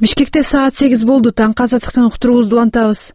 Бишкекте саат 8 болду. Таңкы азаттыктын уктуруубузду улантабыз.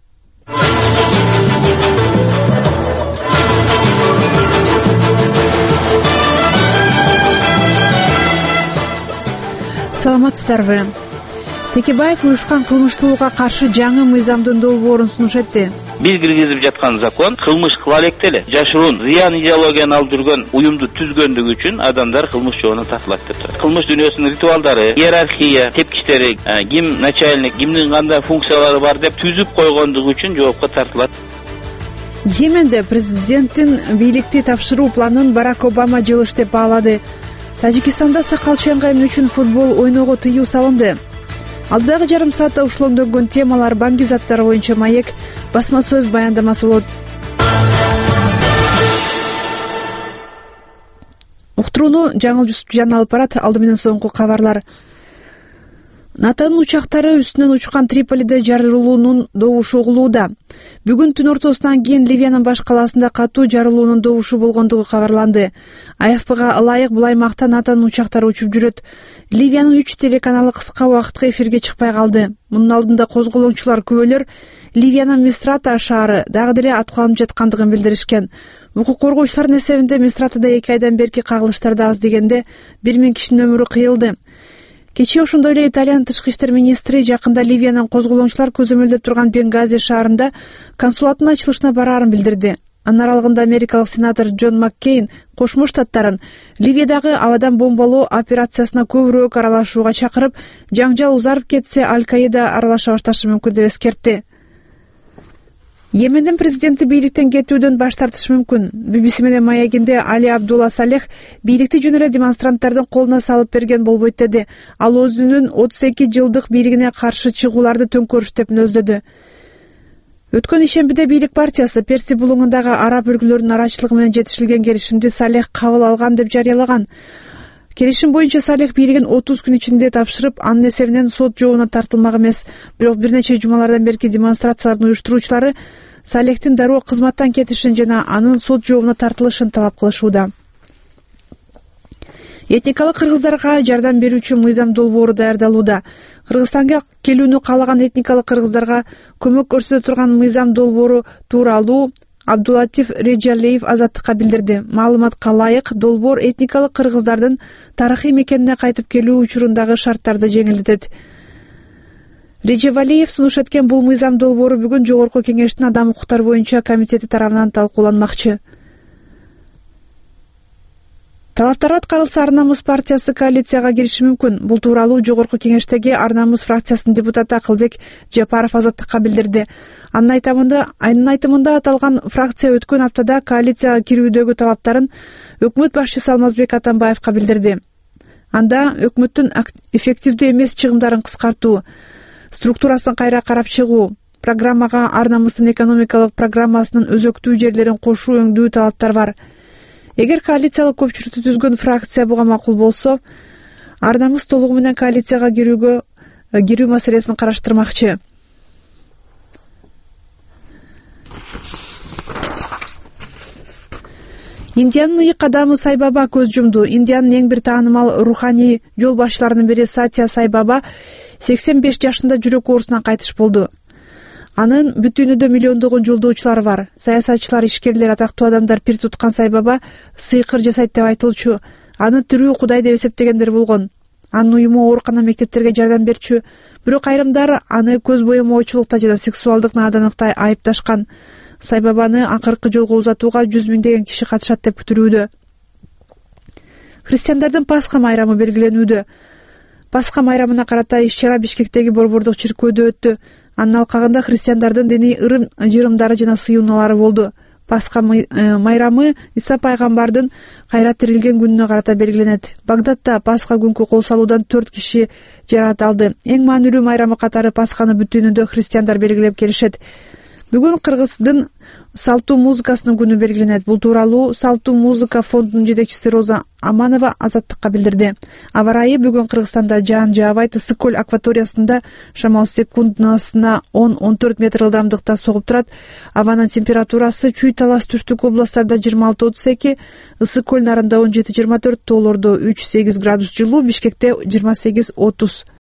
Саламатсыздарбы? Текебаев уюшкан кылмыштуулукка каршы жаңы мыйзамдын долбоорун сунуш этти. Бир киргизип жаткан закон кылмыш кыла электе эле жашыруун зыян идеологияны алып жүргөн уюмду түзгөндүгү үчүн адамдар кылмыш жообуна тартылат деп турат. Кылмыш дүйнөсүнүн ритуалдары, иерархия, тепкичтери, ким начальник, кимдин кандай функциялары бар деп түзүп койгондугу үчүн жоопко тартылат. Йеменде президенттин бийликти тапшыруу планын Барак Обама жылыш деп баалады. Тажикстанда сакал чаңгайым үчүн футбол ойноого тыюу салынды. Алдагы жарым саатта ушулондонгон темалар банги заттары боюнча маек басма сөз баяндамасы болот. Уктурууну жаңылжан алып барат. Алды менен соңку кабарлар. НАТОнун учактары үстүнөн учкан Триполиде жарылуунун добушу угулууда. Бүгүн түн ортосунан кийин Ливиянын баш калаасында катуу жарылуунун добушу болгондугу кабарланды. АФПга ылайык бул аймакта НАТОнун учактары учуп жүрөт. Ливиянын 3 телеканалы кыска убакытка эфирге чыкпай калды. Мунун алдында козголоңчулар күбөлөр Ливиянын Мисрата шаары дагы деле аткыланып жаткандыгын билдиришкен. Укук коргоочулардын эсебинде Мисратада 2 айдан берки кагылыштарды аз дегенде 1000 кишинин өмүрү кыйылды. Кечээ ошондой эле Италиянын тышкы иштер министри жакында Ливиянын козголоңчулар көзөмөлдөп турган Бенгази шаарында консулаттын ачылышына бараарын билдирди. Анын аралыгында америкалык сенатор Джон Маккейн Кошмо Штаттарын Ливиядагы абадан бомбалоо операциясына көбүрөөк аралашууга чакырып, жаңжал узарып кетсе Аль-Каида аралаша башташы мүмкүн деп эскертти. Йемендин президенти бийликтен кетүүдөн баш тартышы мүмкүн. BBC менен маегинде Али Абдулла Салех бийликти жөн эле демонстранттардын колуна салып берген болбойт деди. Ал өзүнүн 32 жылдык бийлигине каршы чыгууларды төңкөрүш деп нөздөдү. Өткөн ишембиде бийлик партиясы Перси булуңундагы араб өлкөлөрүнүн арачылыгы менен жетишилген келишимди Салех кабыл алган деп жарыялаган. Келишим боюнча Салех бийлигин 30 күн ичинде тапшырып, анын эсебинен сот жообуна тартылмак эмес. Бирок бир нече жумалардан берки демонстрациялардын уюштуруучулары Салехтин дароо кызматтан кетишин жана анын сот жообуна тартылышын талап кылышууда. Этникалык кыргыздарга жардам берүүчү мыйзам долбоору даярдалууда. Кыргызстанга келүүнү каалаган этникалык кыргыздарга көмөк көрсөтө турган мыйзам долбоору тууралуу Абдулатиф Реджалиев Азаттыкка билдирди. Маалыматка ылайык, долбоор этникалык кыргыздардын тарыхый мекенине кайтып келүү учурундагы шарттарды жеңилдетет. Реджалиев сунуш эткен бул мыйзам долбоору бүгүн Жогорку кеңештин адам укуктары боюнча комитети тарабынан талкууланмакчы. Талаптар аткарылса Ар намыс партиясы коалицияга кириши мүмкүн. Бул тууралуу Жогорку кеңештеги Ар намыс фракциясынын депутаты Акылбек Жапаров Азаттыкка билдирди. Анын айтымында аталган фракция өткөн аптада коалицияга кирүүдөгү талаптарын өкмөт башчысы Алмазбек Атамбаевка билдирди. Анда өкмөттүн эффективдүү эмес чыгымдарын кыскартуу, структурасын кайра карап чыгуу, программага Ар намыстын экономикалык программасынын өзөктүү жерлерин кошуу өңдүү талаптар бар. Эгер коалициялык көпчүлүктү түзгөн фракция буга макул болсо, Ар намыс толугу менен коалицияга кирүү маселесин караштырмакчы. Индиянын ыйык адамы Сай Баба көз жумду. Индиянын эң бир таанымал руханий жол башчыларынын бири Сатья Сай Баба 85 жашында жүрөк оорусунан кайтыш болду. Анын бүтүнүдө миллиондогон жолдоочулары бар. Саясатчылар, ишкерлер, атактуу адамдар пир туткан Сай Баба сыйкыр жасайт деп айтылчу. Аны тирүү Кудай деп эсептегендер болгон. Анын уюму оорукана, мектептерге жардам берчү. Бирок айрымдар аны көз боемоочулукта жана сексуалдык наадандыкта айыпташкан. Сай Бабаны акыркы жолго узатууга 100 миңдеген киши катышат деп күтүлүүдө. Христиандардын Пасха майрамы белгиленүүдө. Пасха майрамына карата иш-чара Бишкектеги борбордук чиркөөдө өттү. Анын алкагында христиандардын диний ырым-жырымдары жана сыюуналары болду. Пасха майрамы Иса пайгамбардын кайра тирилген күнүнө карата белгиленет. Багдадда Пасха күнкү кол салуудан 4 киши жаракат алды. Эң маанилүү майрамы катары Пасханы бүтүнүндө христиандар белгилеп келишет. Бүгүн Кыргыздын салтуу музыкасынын күнү белгиленет. Бул тууралуу Салтуу музыка фондунун жетекчиси Роза Аманова Азаттыкка билдирди. Аба ырайы бүгүн Кыргызстанда жаан жаабайт. Ысык көл акваториясында шамал секундасына 10-14 метр ылдамдыкта согуп турат. Абанын температурасы Чүй, Талас, Түштүк областарда 26-32, Ысык көл нарында 17-24, тоолордо 3-8 градус жылуу, Бишкекте 28-30.